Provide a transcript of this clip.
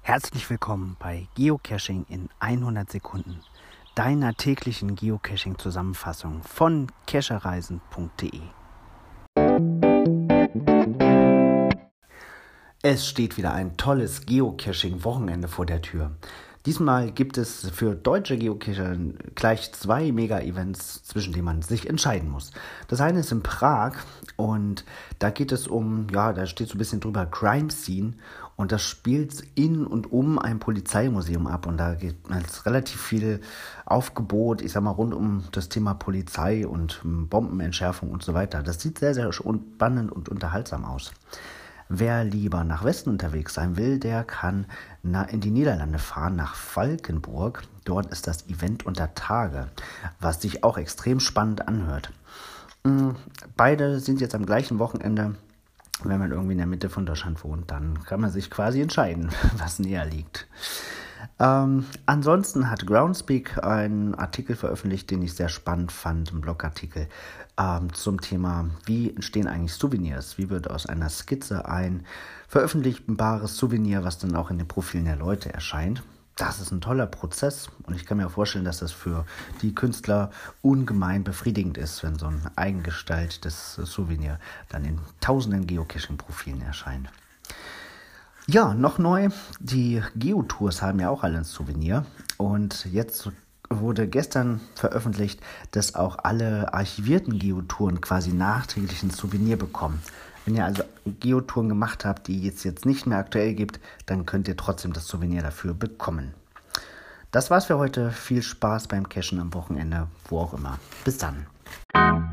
Herzlich willkommen bei Geocaching in 100 Sekunden, deiner täglichen Geocaching-Zusammenfassung von cachereisen.de. Es steht wieder ein tolles Geocaching-Wochenende vor der Tür. Diesmal gibt es für deutsche Geocacher gleich 2 Mega-Events, zwischen denen man sich entscheiden muss. Das eine ist in Prag und da geht es da steht so ein bisschen drüber Crime Scene und das spielt in und um ein Polizeimuseum ab und da gibt es relativ viel Aufgebot, rund um das Thema Polizei und Bombenentschärfung und so weiter. Das sieht sehr, sehr spannend und unterhaltsam aus. Wer lieber nach Westen unterwegs sein will, der kann in die Niederlande fahren, nach Valkenburg. Dort ist das Event unter Tage, was sich auch extrem spannend anhört. Beide sind jetzt am gleichen Wochenende. Wenn man irgendwie in der Mitte von Deutschland wohnt, dann kann man sich quasi entscheiden, was näher liegt. Ansonsten hat Groundspeak einen Artikel veröffentlicht, den ich sehr spannend fand, einen Blogartikel zum Thema, wie entstehen eigentlich Souvenirs, wie wird aus einer Skizze ein veröffentlichbares Souvenir, was dann auch in den Profilen der Leute erscheint. Das ist ein toller Prozess und ich kann mir auch vorstellen, dass das für die Künstler ungemein befriedigend ist, wenn so ein eigengestaltetes Souvenir dann in tausenden Geocaching-Profilen erscheint. Ja, noch neu, die Geotours haben ja auch alle ein Souvenir und jetzt wurde gestern veröffentlicht, dass auch alle archivierten Geotouren quasi nachträglich ein Souvenir bekommen. Wenn ihr also Geotouren gemacht habt, die es jetzt nicht mehr aktuell gibt, dann könnt ihr trotzdem das Souvenir dafür bekommen. Das war's für heute. Viel Spaß beim Cachen am Wochenende, wo auch immer. Bis dann.